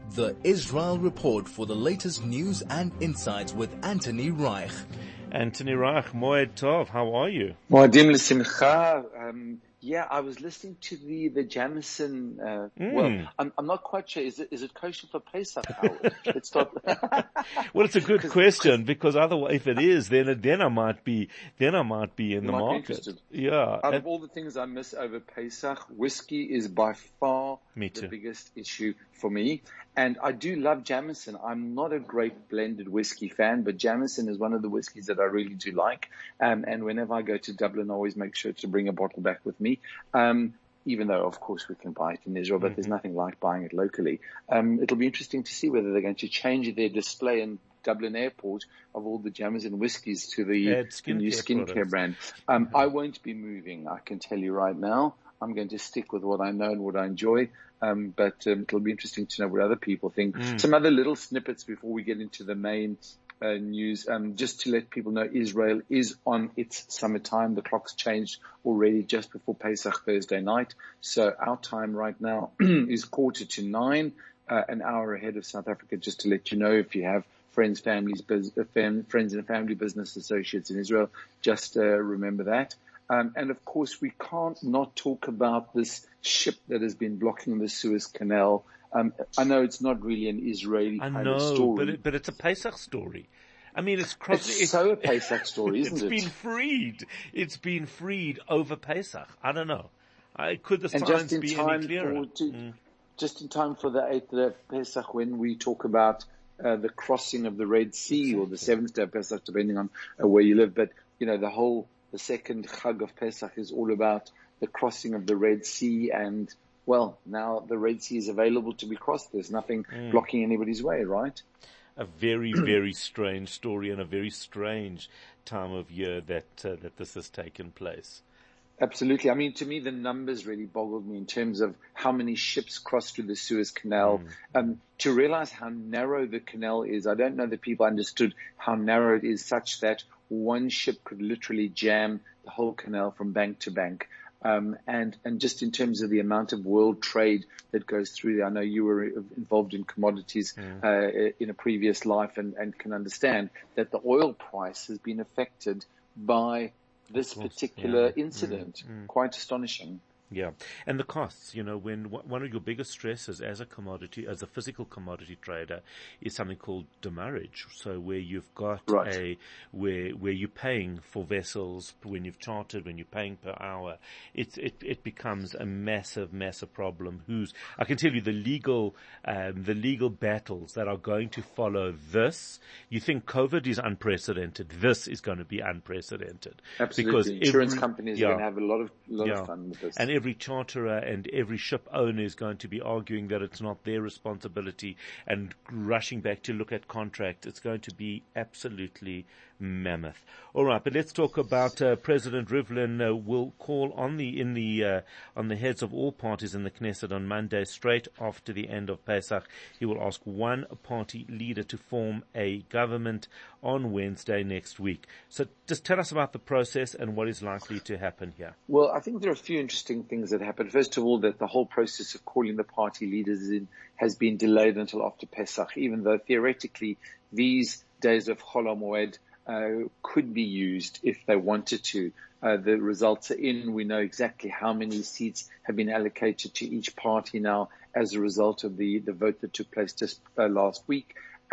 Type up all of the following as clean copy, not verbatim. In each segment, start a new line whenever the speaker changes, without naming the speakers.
The Israel Report for the latest news and insights with Anthony Reich.
Anthony Reich, Moed Tov, how are you?
Moedim l'simcha. Yeah, I was listening to the Jamison. Well, I'm not quite sure. Is it kosher for Pesach, Howard? Let's start.
Well, it's a good question because otherwise, if it is, then I might be in the market. Yeah.
Out of all the things I miss over Pesach, whiskey is by far the biggest issue for me. And I do love Jamison. I'm not a great blended whiskey fan, but Jamison is one of the whiskeys that I really do like. And whenever I go to Dublin, I always make sure to bring a bottle back with me. Even though, of course, we can buy it in Israel, but there's nothing like buying it locally. It'll be interesting to see whether they're going to change their display in Dublin Airport of all the Jamison whiskies to the new skincare brand. I won't be moving, I can tell you right now. I'm going to stick with what I know and what I enjoy. But it'll be interesting to know what other people think. Some other little snippets before we get into the main news. Just to let people know, Israel is on its summertime. The clock's changed already just before Pesach Thursday night. So our time right now is 8:45, an hour ahead of South Africa, just to let you know. If you have friends, friends and family business associates in Israel, just remember that. And of course, we can't not talk about this ship that has been blocking the Suez Canal. I know it's not really an Israeli kind of story.
But it's a Pesach story. I mean, it's
so a Pesach story, isn't it?
It's been freed over Pesach. I don't know. Could the signs be any clearer?
Just in time for the 8th day of Pesach, when we talk about the crossing of the Red Sea, or the 7th day of Pesach, depending on where you live. But, you know, the second Chag of Pesach is all about the crossing of the Red Sea, and, well, now the Red Sea is available to be crossed. There's nothing blocking anybody's way, right?
A very, very strange story and a very strange time of year that this has taken place.
Absolutely. I mean, to me, the numbers really boggled me in terms of how many ships crossed through the Suez Canal. To realize how narrow the canal is, I don't know that people understood how narrow it is, such that one ship could literally jam the whole canal from bank to bank. And just in terms of the amount of world trade that goes through there, I know you were involved in commodities in a previous life and can understand that the oil price has been affected by this particular incident. Quite astonishing.
Yeah. And the costs, you know, when one of your biggest stresses as a physical commodity trader is something called demurrage. So where you've got where you're paying for vessels, when you've chartered, when you're paying per hour, it becomes a massive, massive problem. I can tell you the legal battles that are going to follow this. You think COVID is unprecedented. This is going to be unprecedented.
Absolutely.
Because
insurance companies are going to have a lot of fun with this.
And every charterer and every ship owner is going to be arguing that it's not their responsibility and rushing back to look at contracts. It's going to be absolutely mammoth. All right, but let's talk about President Rivlin will call on the heads of all parties in the Knesset on Monday, straight after the end of Pesach. He will ask one party leader to form a government on Wednesday next week. So just tell us about the process and what is likely to happen here.
Well, I think there are a few interesting things that happened. First of all, that the whole process of calling the party leaders in has been delayed until after Pesach, even though theoretically these days of Chol HaMoed could be used if they wanted to. The results are in. We know exactly how many seats have been allocated to each party now as a result of the vote that took place just last week.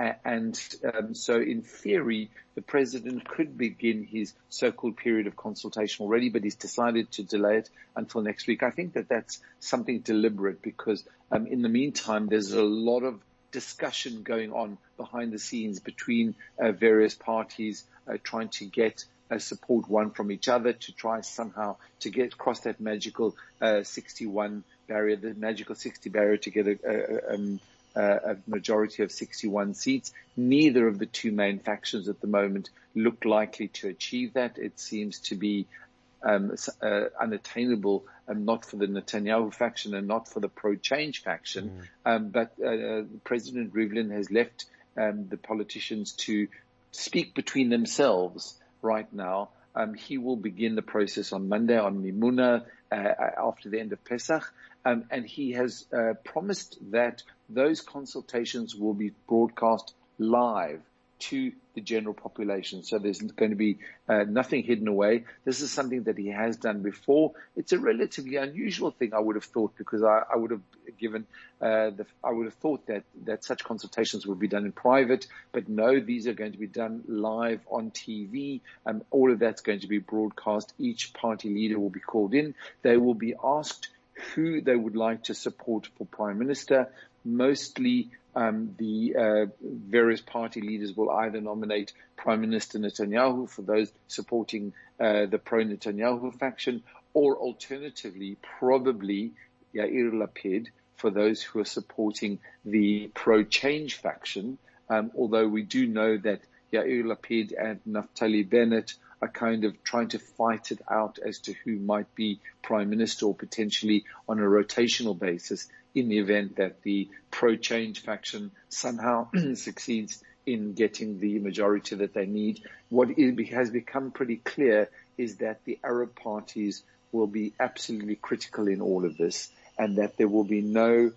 So in theory, the president could begin his so-called period of consultation already, but he's decided to delay it until next week. I think that that's something deliberate because in the meantime, there's a lot of discussion going on behind the scenes between various parties trying to get support one from each other to try somehow to get across that magical 61 barrier, the magical 60 barrier to get a majority of 61 seats. Neither of the two main factions at the moment look likely to achieve that. It seems to be unattainable, not for the Netanyahu faction and not for the pro-change faction. But President Rivlin has left the politicians to speak between themselves right now. He will begin the process on Monday on Mimuna after the end of Pesach. and he has promised that those consultations will be broadcast live to the general population. So there's going to be nothing hidden away. This is something that he has done before. It's a relatively unusual thing, I would have thought, because I would have thought that such consultations would be done in private, but no, these are going to be done live on TV. All of that's going to be broadcast. Each party leader will be called in. They will be asked who they would like to support for Prime Minister. Mostly the various party leaders will either nominate Prime Minister Netanyahu for those supporting the pro-Netanyahu faction, or alternatively, probably Yair Lapid for those who are supporting the pro-change faction, although we do know that Yair Lapid and Naftali Bennett are kind of trying to fight it out as to who might be Prime Minister, or potentially on a rotational basis in the event that the pro-change faction somehow succeeds in getting the majority that they need. What has become pretty clear is that the Arab parties will be absolutely critical in all of this, and that there will be no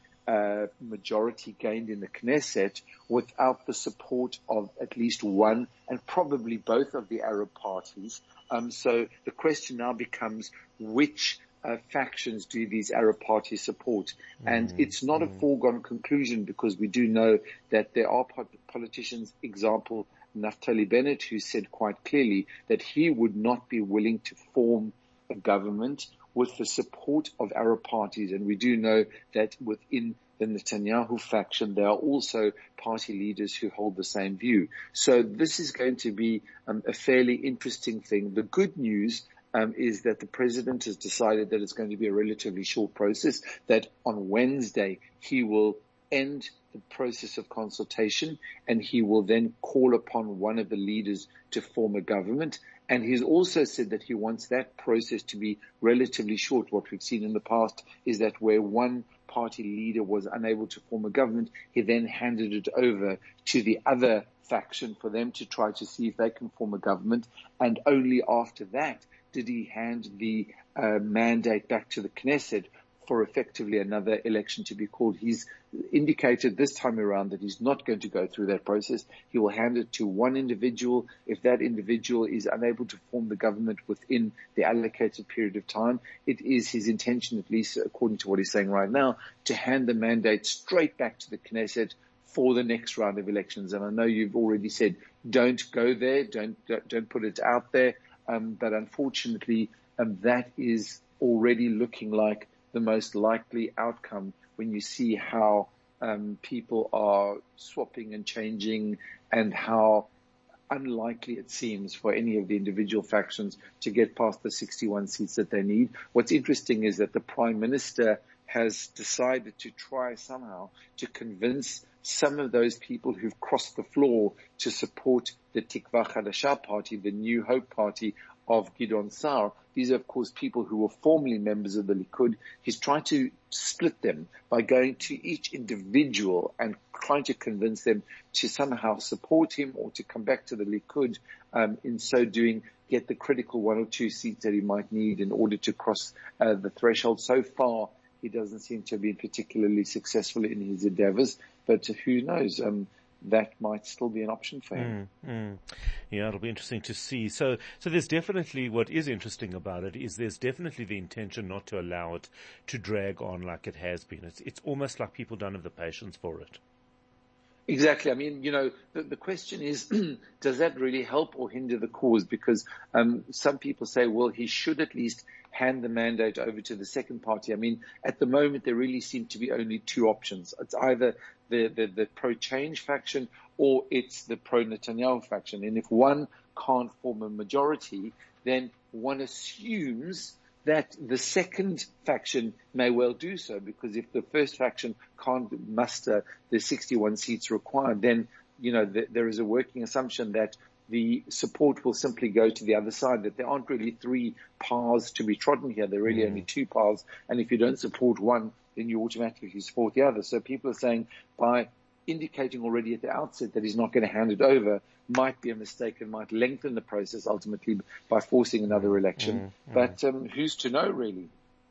majority gained in the Knesset without the support of at least one and probably both of the Arab parties. So the question now becomes, which factions do these Arab parties support? And it's not a foregone conclusion, because we do know that there are politicians, example, Naftali Bennett, who said quite clearly that he would not be willing to form a government with the support of Arab parties. And we do know that within the Netanyahu faction, there are also party leaders who hold the same view. So this is going to be a fairly interesting thing. The good news is that the president has decided that it's going to be a relatively short process, that on Wednesday he will end the process of consultation and he will then call upon one of the leaders to form a government. And he's also said that he wants that process to be relatively short. What we've seen in the past is that where one party leader was unable to form a government, he then handed it over to the other faction for them to try to see if they can form a government. And only after that did he hand the mandate back to the Knesset for effectively another election to be called. He's indicated this time around that he's not going to go through that process. He will hand it to one individual. If that individual is unable to form the government within the allocated period of time, it is his intention, at least according to what he's saying right now, to hand the mandate straight back to the Knesset for the next round of elections. And I know you've already said, don't go there, don't put it out there. But unfortunately, that is already looking like the most likely outcome when you see how people are swapping and changing, and how unlikely it seems for any of the individual factions to get past the 61 seats that they need. What's interesting is that the Prime Minister has decided to try somehow to convince some of those people who've crossed the floor to support the Tikva Chadasha party, the New Hope party of Gideon Sa'ar. These are, of course, people who were formerly members of the Likud. He's trying to split them by going to each individual and trying to convince them to somehow support him or to come back to the Likud. In so doing, get the critical one or two seats that he might need in order to cross the threshold. So far, he doesn't seem to have been particularly successful in his endeavors, but who knows? That might still be an option for him.
Yeah, it'll be interesting to see. So there's definitely, what is interesting about it is there's definitely the intention not to allow it to drag on like it has been. It's almost like people don't have the patience for it.
Exactly. I mean, the question is, does that really help or hinder the cause? Because some people say, well, he should at least hand the mandate over to the second party. I mean, at the moment, there really seem to be only two options. It's either the pro-change faction or it's the pro-Netanyahu faction. And if one can't form a majority, then one assumes that the second faction may well do so, because if the first faction can't muster the 61 seats required, then, there is a working assumption that the support will simply go to the other side, that there aren't really three paths to be trodden here. There are really only two paths. And if you don't support one, then you automatically support the other. So people are saying, by indicating already at the outset that he's not going to hand it over, might be a mistake and might lengthen the process ultimately by forcing another election. But who's to know, really?
Yeah.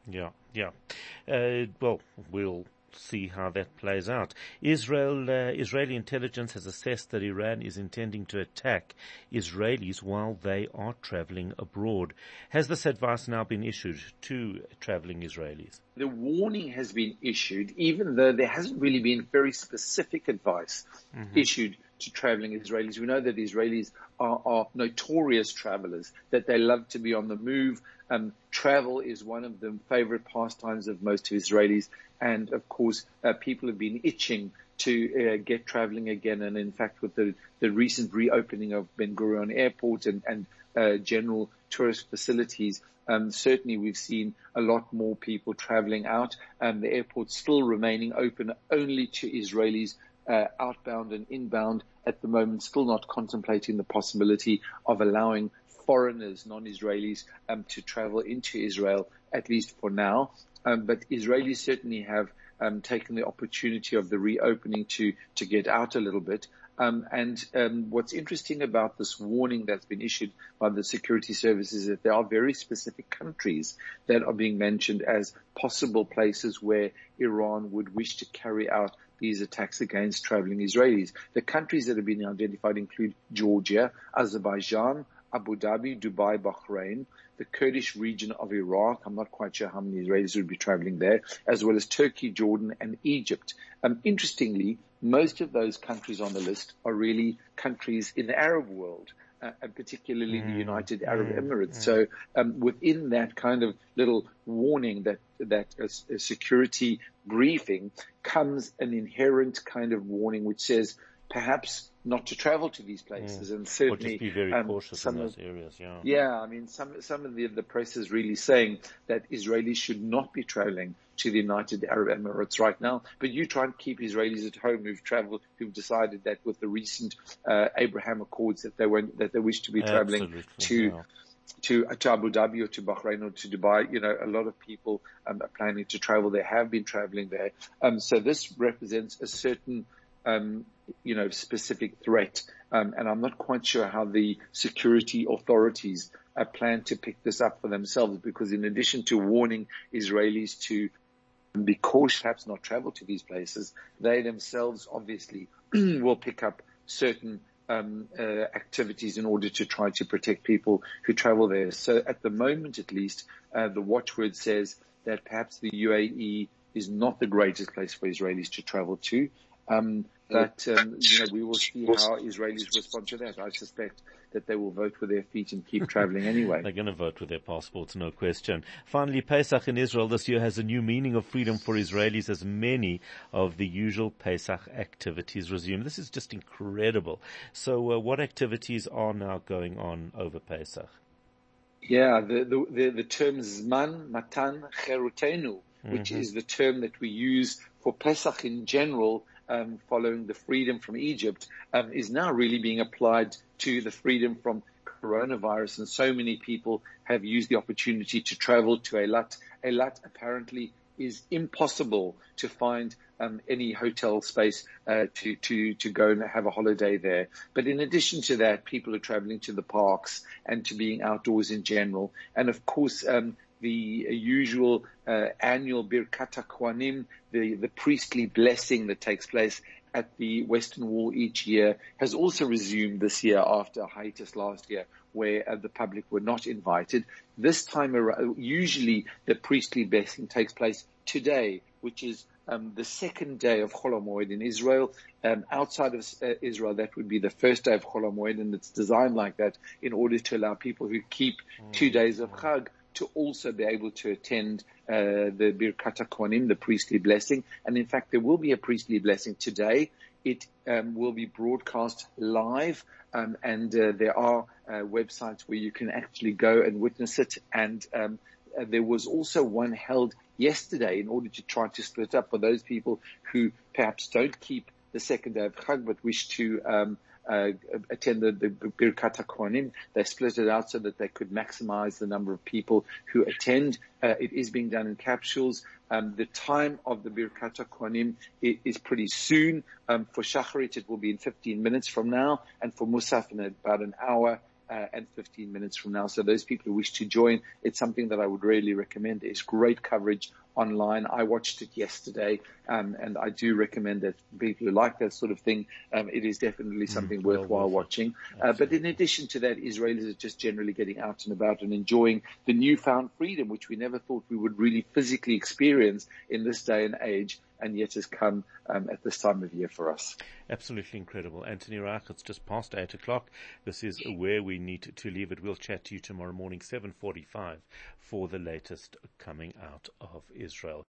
Yeah. Well, we'll see how that plays out. Israeli intelligence has assessed that Iran is intending to attack Israelis while they are traveling abroad. Has this advice now been issued to traveling Israelis?
The warning has been issued, even though there hasn't really been very specific advice issued to traveling Israelis. We know that Israelis are notorious travelers, that they love to be on the move. Travel is one of the favorite pastimes of most Israelis. And of course, people have been itching to get traveling again. And in fact, with the recent reopening of Ben Gurion Airport and general tourist facilities, certainly we've seen a lot more people traveling out. The airport's still remaining open only to Israelis outbound and inbound at the moment, still not contemplating the possibility of allowing foreigners, non-Israelis, to travel into Israel, at least for now. But Israelis certainly have taken the opportunity of the reopening to get out a little bit. What's interesting about this warning that's been issued by the security services is that there are very specific countries that are being mentioned as possible places where Iran would wish to carry out these attacks against traveling Israelis. The countries that have been identified include Georgia, Azerbaijan, Abu Dhabi, Dubai, Bahrain, the Kurdish region of Iraq. I'm not quite sure how many Israelis would be traveling there, as well as Turkey, Jordan, and Egypt. Interestingly, most of those countries on the list are really countries in the Arab world, and particularly the United Arab Emirates. So within that kind of little warning, that a security briefing, comes an inherent kind of warning which says perhaps not to travel to these places, and certainly
or just be very cautious in those areas.
I mean, some of the press is really saying that Israelis should not be traveling to the United Arab Emirates right now. But you try and keep Israelis at home who've decided that with the recent Abraham Accords that they wish to be traveling to Abu Dhabi or to Bahrain or to Dubai. You know, a lot of people are planning to travel. They have been traveling there. So this represents a certain specific threat. And I'm not quite sure how the security authorities plan to pick this up for themselves, because in addition to warning Israelis to be cautious, perhaps not travel to these places, they themselves obviously will pick up certain activities in order to try to protect people who travel there. So at the moment, at least, the watchword says that perhaps the UAE is not the greatest place for Israelis to travel to. But we will see how Israelis respond to that. I suspect that they will vote with their feet and keep traveling anyway.
They're going to vote with their passports, no question. Finally, Pesach in Israel this year has a new meaning of freedom for Israelis as many of the usual Pesach activities resume. This is just incredible. So what activities are now going on over Pesach?
Yeah, the term Zman Matan Cherutenu, which is the term that we use for Pesach in general, following the freedom from Egypt, is now really being applied to the freedom from coronavirus. And so many people have used the opportunity to travel to Eilat. Eilat apparently is impossible to find any hotel space to go and have a holiday there. But in addition to that, people are traveling to the parks and to being outdoors in general. And of course, the usual annual Birkat HaKohanim, the priestly blessing that takes place at the Western Wall each year, has also resumed this year after a hiatus last year where the public were not invited. This time around, usually the priestly blessing takes place today, which is the second day of Chol HaMoed in Israel. Outside of Israel, that would be the first day of Chol HaMoed, and it's designed like that in order to allow people who keep 2 days of Chag to also be able to attend the Birkat HaKohanim, the priestly blessing. And in fact, there will be a priestly blessing today. It will be broadcast live, and there are websites where you can actually go and witness it. And there was also one held yesterday in order to try to split up for those people who perhaps don't keep the second day of Chag but wish to attend the Birkat HaKohanim. They split it out so that they could maximize the number of people who attend. It is being done in capsules. The time of the Birkat HaKohanim is pretty soon. For Shacharit, it will be in 15 minutes from now, and for Musaf in about an hour and 15 minutes from now. So those people who wish to join, it's something that I would really recommend. It's great coverage online. I watched it yesterday, and I do recommend that people who like that sort of thing, it is definitely something worthwhile watching. But in addition to that, Israelis are just generally getting out and about and enjoying the newfound freedom, which we never thought we would really physically experience in this day and age, and yet has come at this time of year for us.
Absolutely incredible. Anthony Reich, it's just past 8 o'clock. This is where we need to leave it. We'll chat to you tomorrow morning, 7:45, for the latest coming out of Israel.